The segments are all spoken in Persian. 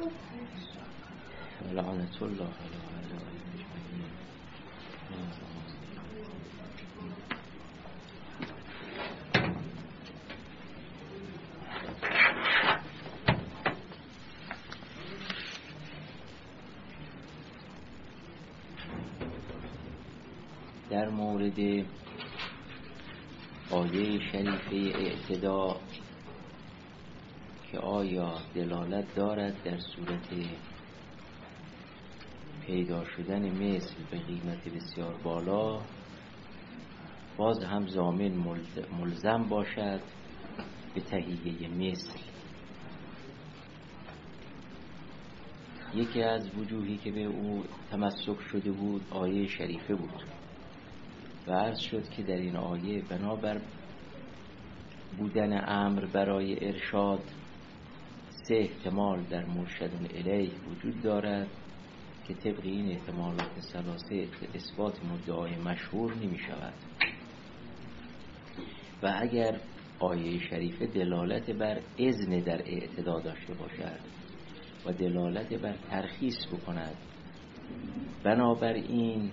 لعنت الله علی اجمعین. در مورد آیه شریفه اعتدا که آیا دلالت دارد در صورت پیدا شدن مثل به قیمت بسیار بالا، باز هم ضامن ملزم باشد به تهیه مثل. یکی از وجوهی که به او تمسک شده بود آیه شریفه بود و عرض شد که در این آیه بنابر بودن امر برای ارشاد 3 احتمال در مرشد الیه وجود دارد که طبق این احتمالات ثلاثه اثبات مدعای مشهور نمی شود. و اگر آیه شریفه دلالت بر اذن در اعتدا داشته باشد و دلالت بر ترخیص بکند، بنابراین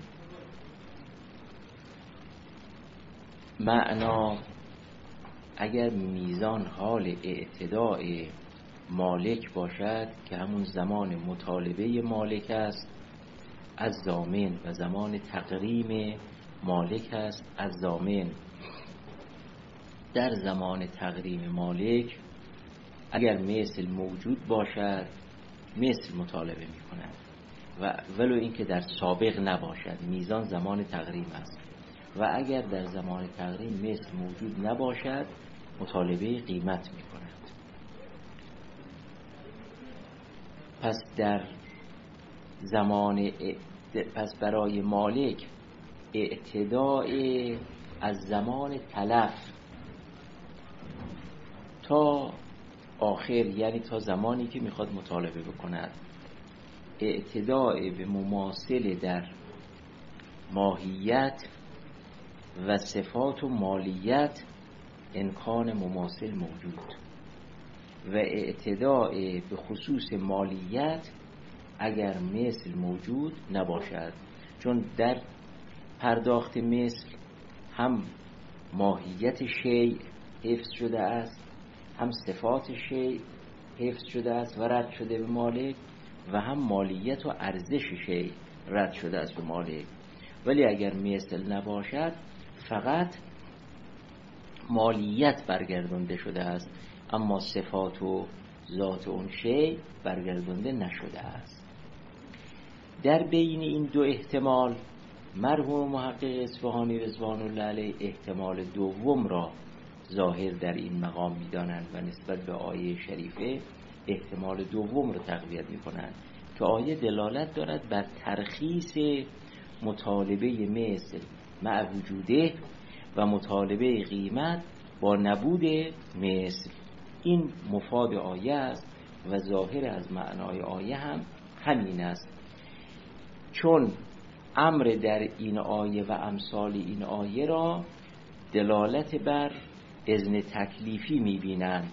معنا اگر میزان حال اعتداء مالک باشد که همون زمان مطالبه مالک است از ضامن و زمان تقریم مالک است از ضامن، در زمان تقریم مالک اگر مثل موجود باشد مثل مطالبه می کند و ولو اینکه در سابق نباشد، میزان زمان تقریم است. و اگر در زمان تقریم مثل موجود نباشد مطالبه قیمت می کند. پس برای مالک اعتداء از زمان تلف تا آخر، یعنی تا زمانی که میخواد مطالبه بکند، اعتداء به مماثل در ماهیت و صفات و مالیت امکان مماثل موجود و اعتداء به خصوص مالیت اگر مثل موجود نباشد، چون در پرداخت مثل هم ماهیت شیء حفظ شده است، هم صفات شیء حفظ شده است و رد شده به مالک، و هم مالیت و ارزش شیء رد شده است به مالک. ولی اگر مثل نباشد فقط مالیت برگردانده شده است، اما صفات و ذات اون شیء برگردانده نشده است. در بین این 2 احتمال مرحوم محقق اصفهانی رضوان الله علیه احتمال دوم را ظاهر در این مقام می‌دانند و نسبت به آیه شریفه احتمال دوم را تقویت می‌کنند که آیه دلالت دارد بر ترخیص مطالبه مثل مع وجوده و مطالبه قیمت با نبود مثل. این مفاد آیه است و ظاهر از معنای آیه هم همین است، چون امر در این آیه و امثال این آیه را دلالت بر اذن تکلیفی می‌بینند.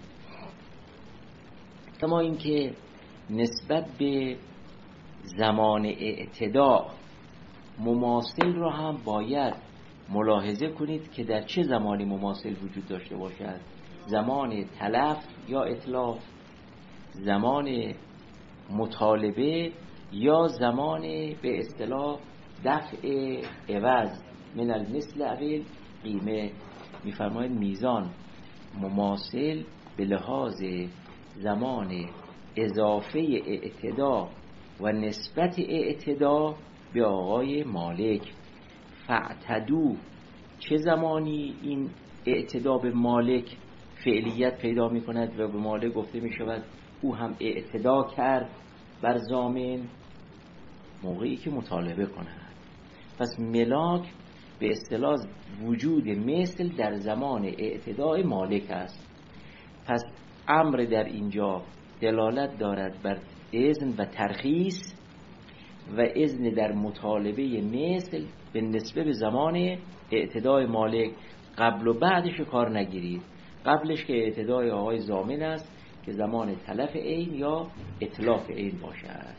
کما اینکه نسبت به زمان اعتدا مماثل را هم باید ملاحظه کنید که در چه زمانی مماثل وجود داشته باشد، زمان تلف یا اتلاف، زمان مطالبه یا زمان به اصطلاح دفع عوض من المثل اول قیمه. میفرماید میزان مماثل به لحاظ زمان اضافه اعتدا و نسبت اعتدا به آقای مالک. فاعتدو، چه زمانی این اعتدا به مالک فعلیت پیدا می کند و به مالک گفته می شود او هم اعتدا کرد بر ضامن؟ موقعی که مطالبه کند. پس ملاک به اصطلاح وجود مثل در زمان اعتداء مالک است. پس امر در اینجا دلالت دارد بر اذن و ترخیص و اذن در مطالبه مثل به نسبت به زمان اعتداء مالک. قبل و بعدش کار نگیرید. قبلش که اعتداء آقای ضامن است که زمان تلف عین یا اتلاف عین باشد.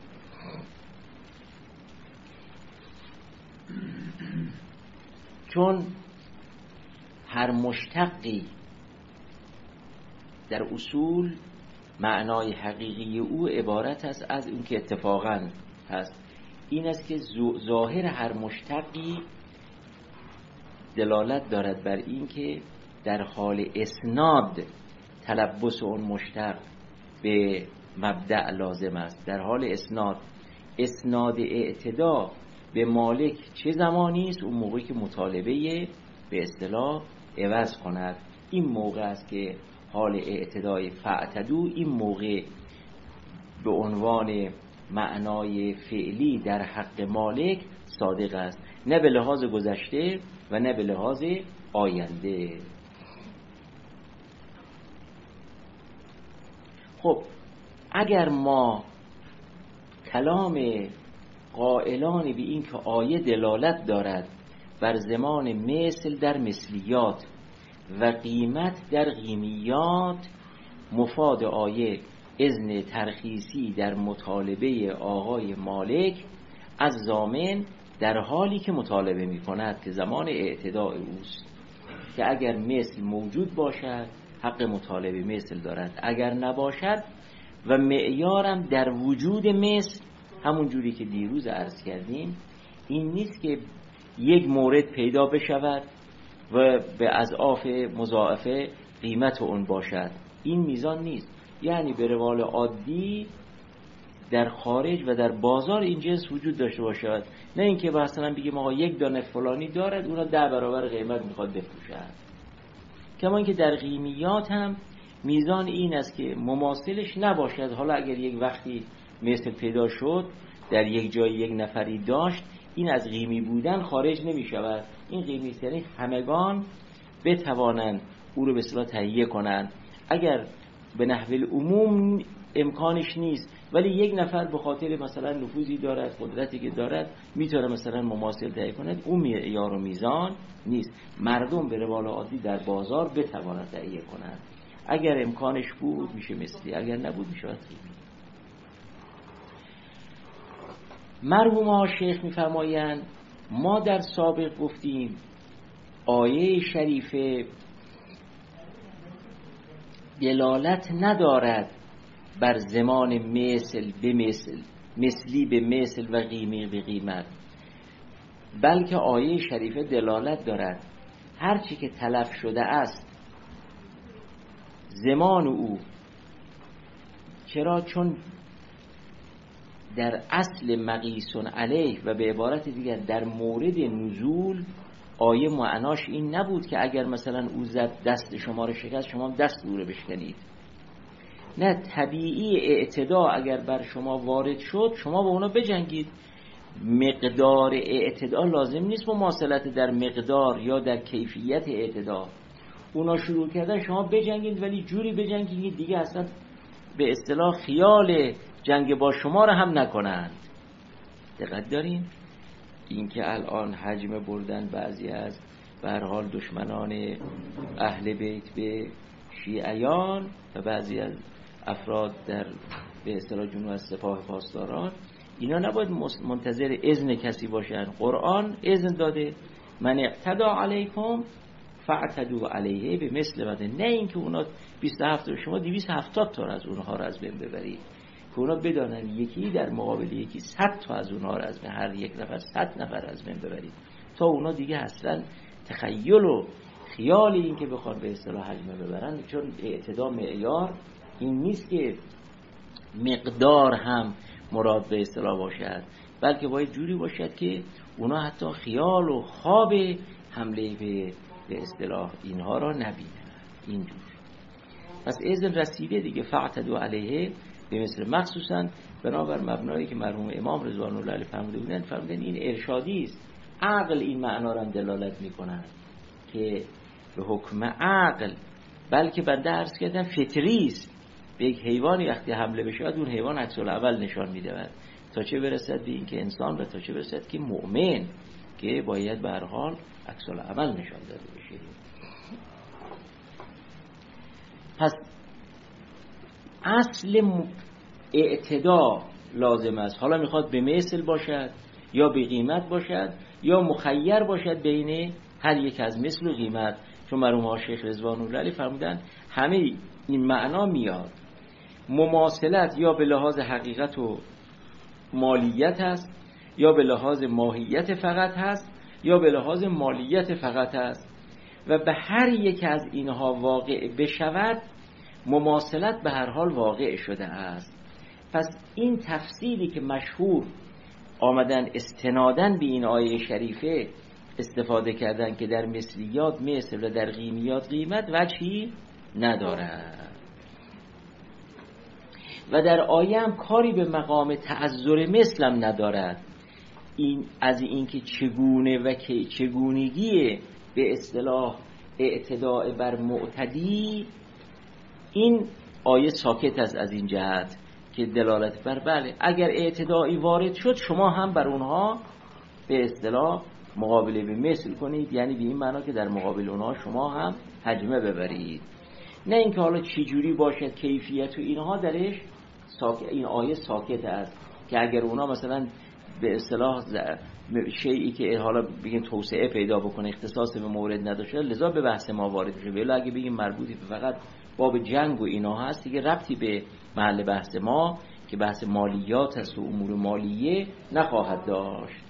چون هر مشتقی در اصول معنای حقیقی او عبارت است از اون که اتفاقاً هست. این است که ظاهر هر مشتقی دلالت دارد بر این که در حال اسناد تلبس اون مشتق به مبدأ لازم است. در حال اسناد اعتدا به مالک چه زمانی است؟ اون موقعی که مطالبه به اصطلاح عوض کند. این موقع است که حال اعتدای فاعتدو این موقع به عنوان معنای فعلی در حق مالک صادق است، نه به لحاظ گذشته و نه به لحاظ آینده. خب اگر ما کلام قائلان به این که آیه دلالت دارد بر زمان مثل در مثلیات و قیمت در قیمیات، مفاد آیه اذن ترخیصی در مطالبه آقای مالک از ضامن در حالی که مطالبه می کند که زمان اعتداء اوست، که اگر مثل موجود باشد حق مطالبه مثل دارد، اگر نباشد و معیارم در وجود مثل همون جوری که دیروز عرض کردیم این نیست که یک مورد پیدا بشود و به اضعاف مضاعفه قیمت اون باشد. این میزان نیست. یعنی به روال عادی در خارج و در بازار این جنس وجود داشته باشد، نه اینکه مثلا بگیم آقا یک دانه فلانی دارد اونا 10 برابر قیمت میخواد بفروشد. کما اینکه در قیمیات هم میزان این است که مماثلش نباشد. حالا اگر یک وقتی مثل پیدا شد در یک جای یک نفری داشت، این از قیمی بودن خارج نمی شود. این قیمی یعنی همگان بتوانند او رو به اصطلاح تهیه کنند. اگر به نحو العموم امکانش نیست ولی یک نفر به خاطر مثلا نفوذی دارد، قدرتی که دارد، میتونه مثلا مماثل تهیه کند، اون معیار و میزان نیست. مردم به روال عادی در بازار بتوانند تهیه کنند. اگر امکانش بود میشه مثلی، اگر نبود میشه قیمی. مرحوم ها شیخ میفرمایند ما در سابق گفتیم آیه شریفه دلالت ندارد بر زمان مثل به مثل، مثلی به مثل و قیمی به قیمت، بلکه آیه شریفه دلالت دارد هرچی که تلف شده است زمان او. چرا؟ چون در اصل مقیسون علیه و به عبارت دیگر در مورد نزول آیه معناش این نبود که اگر مثلا او زد دست شما رو شکست شما دست او رو بشکنید. نه، طبیعی اعتدا اگر بر شما وارد شد شما با اونا بجنگید. مقدار اعتدا لازم نیست مماثلت در مقدار یا در کیفیت اعتدا. اونا شروع کردن شما بجنگید، ولی جوری بجنگید دیگه اصلا به اصطلاح خیال جنگ با شما رو هم نکنند. دقت دارین؟ این که الان حجم بردن بعضی از به هر حال دشمنان اهل بیت به شیعیان و بعضی از افراد در به اصطلاح جنوب از سپاه پاسداران، اینا نباید منتظر اذن کسی باشن. قرآن اذن داده من اقتدى علیکم فاعتدوا علیه به مثل بده. نه اینکه اونا 27 شما 270 تا از اونها رو از بین ببرید، که اونا بدانن یکی در مقابل یکی 100 تا از اونها رو از بین، هر یک نفر 100 نفر از بین ببرید، تا اونا دیگه اصلا تخیل و خیال این که بخوان به اصطلاح حجمه ببرن. چون اعتدا معیار این نیست که مقدار هم مراد به اصطلاح باشد، بلکه باید جوری باشد که اونا حتی خیال و خواب حمله به اصطلاح اینها را نبینن. اینجور پس اذن رسیده دیگه، فاعتدوا علیه به مثل، مخصوصا بنابر مبنایی که مرحوم امام رضوان الله علیه فرمودن این ارشادی است. عقل این معنا را دلالت می‌کند که به حکم عقل، بلکه بنده عرض کردم فطری است. به یک حیوانی وقتی حمله بشه اون حیوان عکس الاول نشان می‌دهد، تا چه برسد به این که انسان و تا چه برسد که مؤمن، که باید به هر حال عکس الاول نشان داده بشه. پس اصل اعتدا لازم است. حالا میخواد به مثل باشد یا به قیمت باشد یا مخیر باشد بین هر یک از مثل و قیمت، چون مرحوم ها شیخ رضوان الله علیه فرمودن همه این معنا میاد. مماثلت یا به لحاظ حقیقت و مالیت هست یا به لحاظ ماهیت فقط هست یا به لحاظ مالیت فقط هست و به هر یک از اینها واقع بشود مماثلت به هر حال واقع شده است. پس این تفسیری که مشهور آمدن استنادن به این آیه شریفه استفاده کردن که در مثلیات مثل و در قیمیات قیمت وجهی ندارد و در آیه هم کاری به مقام تعذر مثلم ندارد. این از این که چگونه و که چگونگی به اصطلاح اعتداء بر معتدی، این آیه ساکت است از این جهت که دلالت بر بله اگر اعتدائی وارد شد شما هم بر اونها به اصطلاح مقابله به مثل کنید، یعنی به این معنا که در مقابل اونها شما هم حجمه ببرید، نه اینکه حالا چی جوری باشد کیفیت و اینها درش این آیه ساکت است که اگر اونها مثلا به اصطلاح شیئی که حالا بگیم توسعه پیدا بکنه اختصاص به مورد نداشته لذا به بحث ما وارد بشه، ولی اگه بگیم مربوطی به فقط باب جنگ و اینا هست دیگه ربطی به محل بحث ما که بحث مالیات است و امور مالیه نخواهد داشت.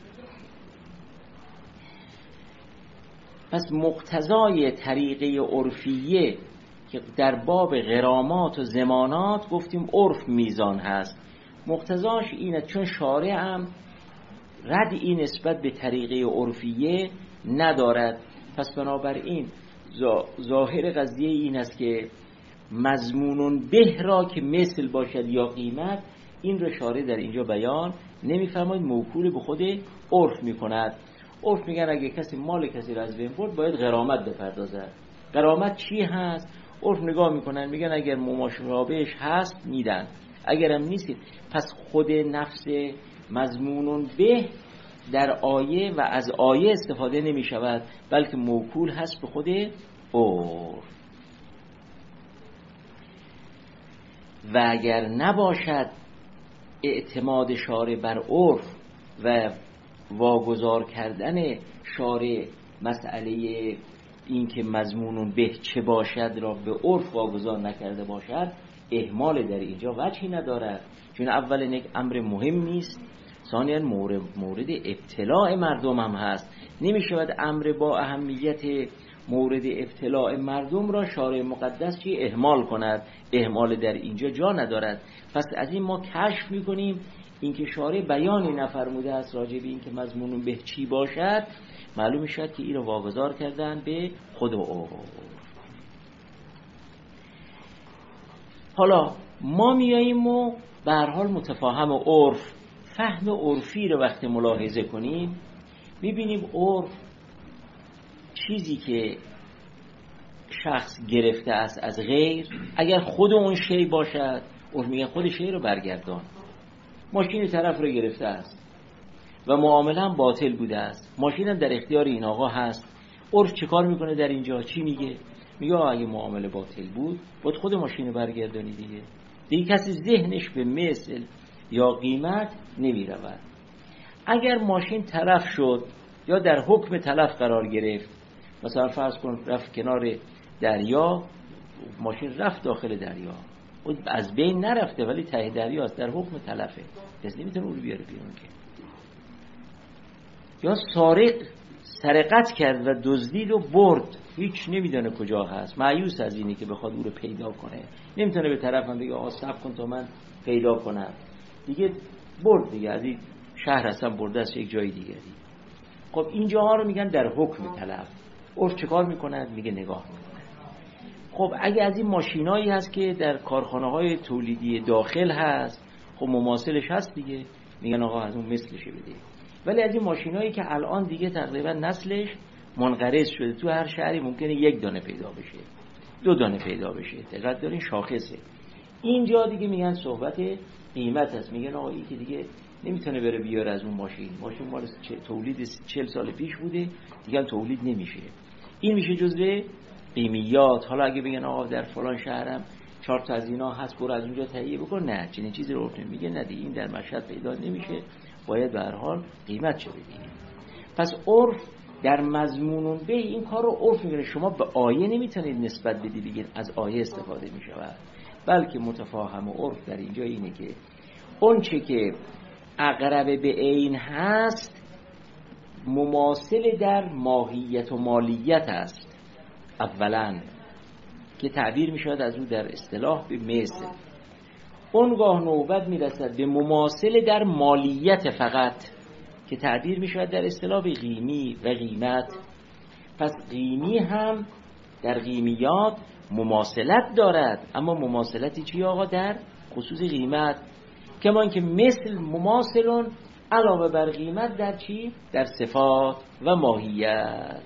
پس مقتضای طریقه عرفیه که در باب غرامات و ضمانات گفتیم عرف میزان هست، مقتضاش اینه چون شارع هم ردعی نسبت به طریقه عرفیه ندارد، پس بنابراین ظاهر قضیه این است که مضمون به را که مثل باشد یا قیمت این را شارع در اینجا بیان نمی‌فرماید، موکول به خود عرف می‌کند. عرف میگن اگه کسی مال کسی را از بین برد باید غرامت بپردازد. غرامت چی هست؟ عرف نگاه میکنن میگن اگر مماشابهش هست میدن، اگرم نیست. پس خود نفس مضمون به در آیه و از آیه استفاده نمی شود بلکه موکول هست به خود عرف. و اگر نباشد اعتماد شارع بر عرف و واگذار کردن شارع مسئله این که مضمون به چه باشد را به عرف واگذار نکرده باشد، اهمال در اینجا وجهی ندارد، چون اولا یک امر مهمی است، ثانیا مورد ابتلاع مردم هم هست. نمی شود امر با اهمیت مورد ابتلاع مردم را شارع مقدس چی اهمال کند، اهمال در اینجا جا ندارد. پس از این ما کشف می کنیم اینکه شارع بیانی نفرموده است راجع به اینکه مضمون به چی باشد، معلوم شد که این رو واگذار کردن به خود و عرف. حالا ما میاییم و به هر حال متفاهم عرف، فهم عرفی رو وقتی ملاحظه کنیم میبینیم عرف چیزی که شخص گرفته است از غیر، اگر خود اون شی باشد عرف میگه خود شی رو برگردان. ماشین طرف رو گرفته است و معامله هم باطل بوده است، ماشین هم در اختیار این آقا هست، عرف چه کار میکنه در اینجا؟ چی میگه؟ میگه اگه معامله باطل بود باید خود ماشین رو برگردانی دیگه کسی ذهنش به مثل یا قیمت نمیرود. اگر ماشین تلف شد یا در حکم تلف قرار گرفت، مثلا فرض کن رفت کنار دریا، ماشین رفت داخل دریا و از بین نرفته ولی ته دریاست، در حکم تلفه، کسی نمیتونه اون رو بیاره بیرون که. یا سارق سرقت کرد و دزدید و برد، هیچ نمیدونه کجا هست، مایوس از اینی که بخواد او رو پیدا کنه، نمیتونه به طرفم بگه آقا صبر کن تا من پیدا کنم، دیگه برد دیگه، از این شهر اصلا برده است یک جای دیگری. خب اینجاها رو میگن در حکم تلف. عرف چه کار میکنه؟ میگه نگاه میکنه. خب اگه از این ماشینایی هست که در کارخانه‌های تولیدی داخل هست، خب مماثلش هست دیگه، میگن آقا از اون مثلش بده. ولی از این ماشینایی که الان دیگه تقریبا نسلش منقرض شده، تو هر شهری ممکنه یک دانه پیدا بشه، 2 دانه پیدا بشه، دقت دارین شاخصه. اینجا دیگه میگن صحبت قیمت هست، میگن آقا این که دیگه نمیتونه بره بیاره از اون ماشین مال تولید 40 سال پیش بوده دیگه تولید نمیشه، این میشه جزء قیمیات. حالا اگه بگن آقا در فلان شهرم 4 تا از اینا هست برو از اونجا تهیه بکن، نه چنین چیزی رو عرف میگه نه دیگه، این در مشهد پیدا نمیشه، باید به هر حال قیمت چه بدید. پس عرف در مضمون به این کار رو عرف میگه. شما به آیه نمیتونید نسبت بدید بگید از آیه استفاده میشود، بلکه متفاهم و عرف در اینجا اینه که اون چه که اقرب به عین هست مماثل در ماهیت و مالیت است اولا، که تعبیر میشود از او در اصطلاح به مثل. اونگاه نوبت میرسد به مماثل در مالیت فقط، که تعبیر میشود در اصطلاح به قیمی و قیمت. پس قیمی هم در قیمیات مماثلت دارد، اما مماثلتی چی آقا؟ در خصوص قیمت. کمان که مثل مماثلون علاوه بر قیمت در چی؟ در صفات و ماهیت.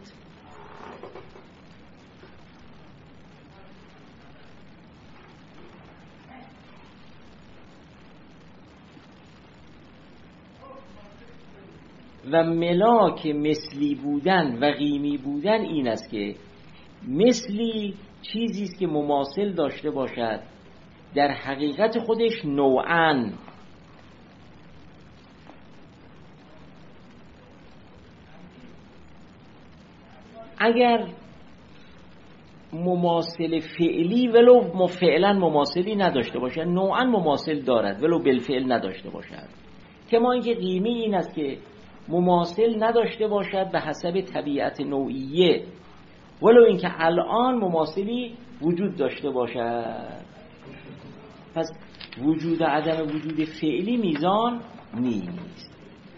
و ملاک مثلی بودن و قیمی بودن این است که مثلی چیزی است که مماثل داشته باشد در حقیقت خودش نوعاً، اگر مماثل فعلی ولو فعلا مماثلی نداشته باشد نوعاً مماثل دارد ولو بالفعل نداشته باشد. کما اینکه قیمی این است که مماثل نداشته باشد به حسب طبیعت نوعیه ولو اینکه الان مماثلی وجود داشته باشد. پس وجود و عدم وجود فعلی میزان نیست.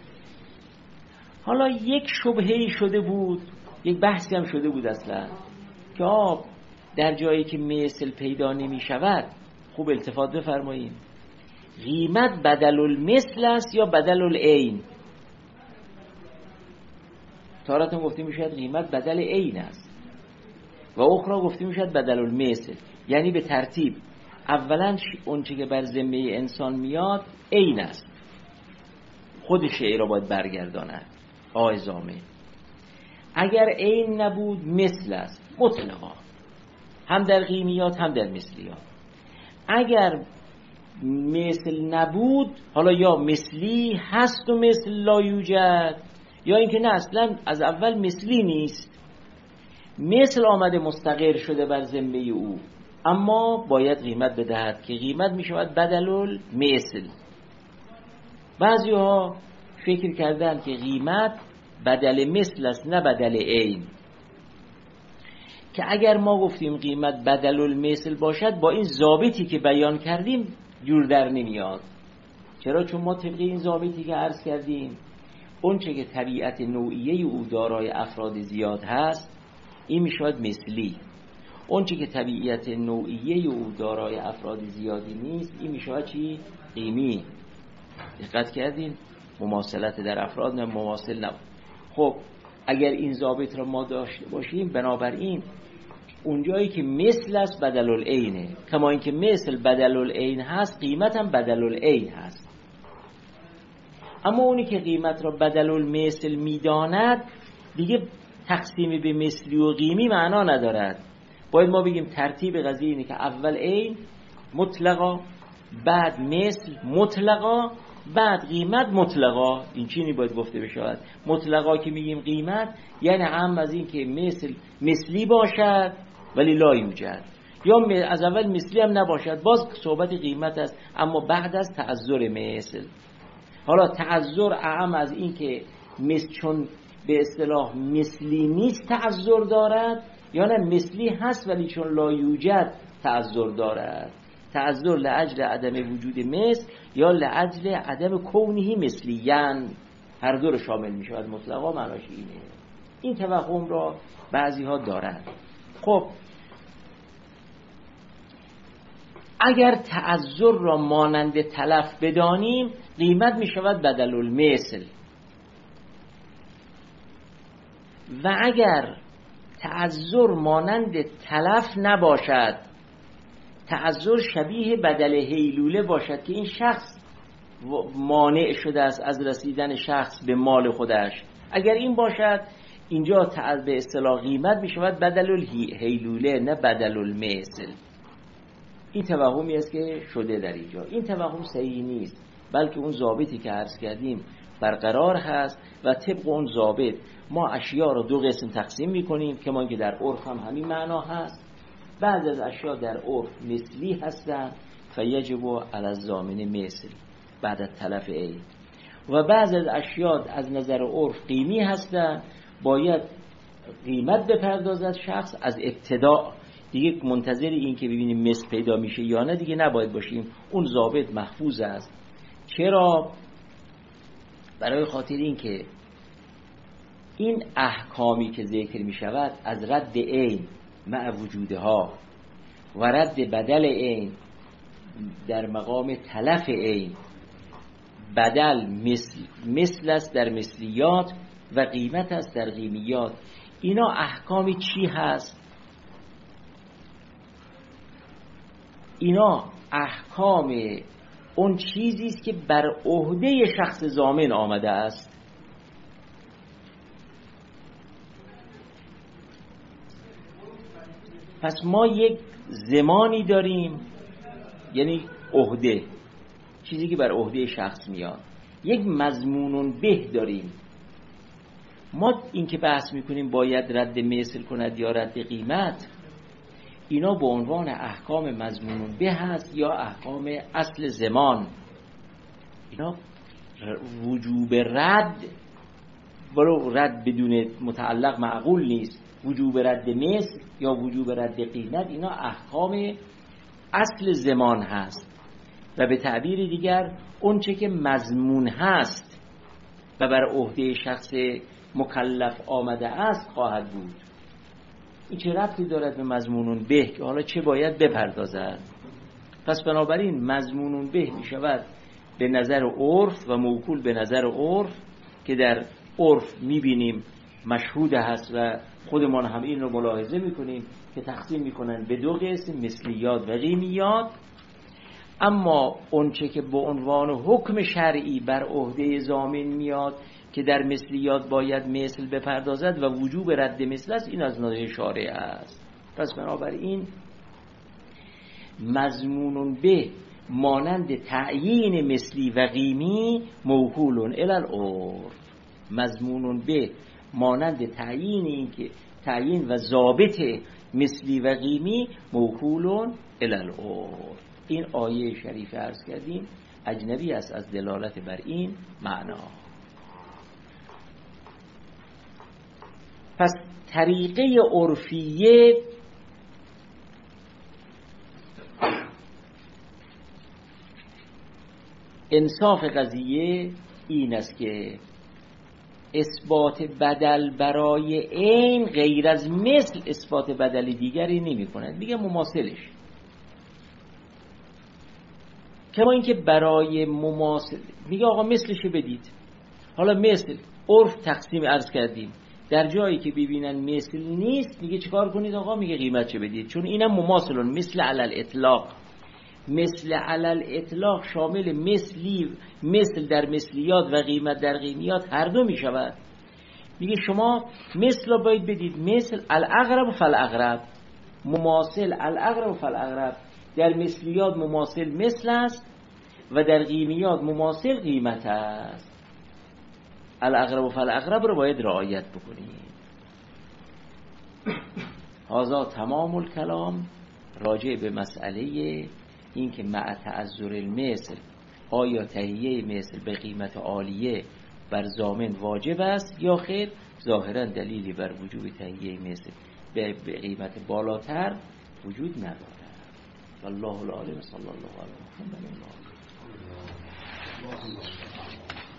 حالا یک شبهه‌ای شده بود، یک بحثی هم شده بود اصلا که در جایی که مثل پیدا نمی شود، خوب التفات بفرمایید، قیمت بدل المثل است یا بدل العین؟ تارتون گفته می شود قیمت بدل عین است و اخرى گفته می شود بدل المثل، یعنی به ترتیب اولا اون چی که بر ذمه انسان میاد عین است، خود شیء را باید برگرداند آیزامه. اگر عین نبود مثل است مطلقا، هم در قیمیات هم در مثلیات. اگر مثل نبود، حالا یا مثلی هست و مثل لا یوجد، یا اینکه نه اصلا از اول مثلی نیست، مثل آمده مستقر شده بر ذمه او اما باید قیمت بدهد که قیمت می شود بدل المثل. بعضی ها فکر کردن که قیمت بدل مثل است نه بدل عین، که اگر ما گفتیم قیمت بدل المثل باشد با این ضابطی که بیان کردیم جور در نمیاد. چرا؟ چون ما طبق این ضابطی که عرض کردیم اون چه که طبیعت نوعیه او دارای افراد زیاد هست این می شود مثلی، اون چه که طبیعت نوعیه او دارای افراد زیادی نیست این می شود چی؟ قیمی. دقت کردین؟ مماثلت در افراد نه مماثل نبود. خب اگر این ضابط را ما داشته باشیم، بنابراین اونجایی که مثل است بدل العینه، کما اینکه مثل بدل العین هست قیمت هم بدل العین هست. اما اونی که قیمت را بدل المثل میداند دیگه تقسیم به مثلی و قیمی معنا ندارد. باید ما بگیم ترتیب قضیه اینه که اول عین مطلقا، بعد مثل مطلقا، بعد قیمت مطلقا. این چینی باید گفته بشود. مطلقا که میگیم قیمت یعنی هم از این که مثلی باشد ولی لا یوجد، یا از اول مثلی هم نباشد باز صحبت قیمت است اما بعد از تعذر مثل. حالا تعذر اعم از این که مثل چون به اصطلاح مثلی نیست تعذر دارد، یا نه مثلی هست ولی چون لا یوجد تعذر دارد. تعذر لأجل عدم وجود مثل یا لأجل عدم کونه مثلیان، هر دو رو شامل می شود. مطلقا معناش اینه. این توهم را بعضی ها دارند. خب اگر تعذر را مانند تلف بدانیم قیمت می شود بدل المثل، و اگر تعذر مانند تلف نباشد، تعذر شبیه بدل هیلوله باشد که این شخص مانع شده است از رسیدن شخص به مال خودش، اگر این باشد اینجا به اصطلاح قیمت می شود بدل الهیلوله نه بدل المثل. این توهمی است که شده در اینجا. این توهم صحیح نیست، بلکه اون ضابطی که عرض کردیم برقرار هست و طبق اون ضابط ما اشیاء رو دو قسم تقسیم میکنیم که ما که در عرف هم همین معنا هست. بعض از اشیاء در عرف مثلی هستن فیجب علی الضامن مثل بعد از تلف عین، و بعض از اشیاء از نظر عرف قیمی هستن، باید قیمت بپردازد شخص از ابتدا، دیگه منتظر این که ببینیم مثل پیدا میشه یا نه دیگه نباید باشیم. اون ضابط محفوظ است. چرا؟ برای خاطر این که این احکامی که ذکر می شود از رد عین مع وجودها و رد بدل عین در مقام تلف عین، بدل مثل است در مثلیات و قیمت است در قیمیات. اینا احکامی چی هست؟ اینا احکام اون چیزی است که بر عهده شخص ضامن آمده است. پس ما یک زمانی داریم، یعنی عهده، چیزی که بر عهده شخص میاد. یک مضمون به داریم. ما این که بحث میکنیم باید رد مثل کند یا رد قیمت، اینا به عنوان احکام مضمون به هست یا احکام اصل زمان. اینا وجوب رد، برو رد بدون متعلق معقول نیست. وجوب رد مثل یا وجوب رد قیمت، اینا احکام اصل زمان هست و به تعبیر دیگر اون چه که مضمون هست و بر عهده شخص مکلف آمده است خواهد بود. این چه ربطی دارد به مضمون به که حالا چه باید بپردازد؟ پس بنابراین مضمون به می شود به نظر عرف و موکول به نظر عرف که در عرف می بینیم مشهود هست و خودمان هم این رو ملاحظه می کنیم که تقسیم می کنن به دو قسم، مثلیات و قیمیات. اما اون چه که به عنوان حکم شرعی بر عهده ضامن میاد که در مثلیات باید مثل بپردازد و وجوب رد مثل است، این از نظر شارع است. پس بنابراین مضمون به مانند تعیین مثلی و قیمی موکول الی العرف. مضمون به مانند تعیین، این که تعیین و ضابط مثلی و قیمی موکول الی العرف. این آیه شریف عرض کردیم اجنبی است از دلالت بر این معنا. پس طریقه عرفیه انصاف قضیه این است که اثبات بدل برای عین غیر از مثل اثبات بدل دیگری نمی کند، میگه مماثلش. کما اینکه برای مماثل میگه آقا مثلش بدید. حالا مثل عرف تقسیم عرض کردیم، در جایی که ببینن مثل نیست میگه چیکار کنید آقا؟ میگه قیمت چه بدید، چون اینم مماثلون مثل علل اطلاق. مثل علل اطلاق شامل مثل در مثلیات و قیمت در قیمیات هر دو می شود. میگه شما مثل رو باید بدید، مثل الاقرب فالاقرب، مماثل الاقرب فالاقرب. در مثلیات مماثل مثل است و در قیمیات مماثل قیمت است. الاقرب فالاقرب رو باید رعایت بکنید. هذا تمام الکلام راجع به مسئله این که مع تعذر المثل آیا تهیه مثل به قیمت عالیه بر ضامن واجب است یا خیر. ظاهرا دلیلی بر وجوب تهیه مثل به قیمت بالاتر وجود ندارد. والله العالم. صلی الله علیه و سلم.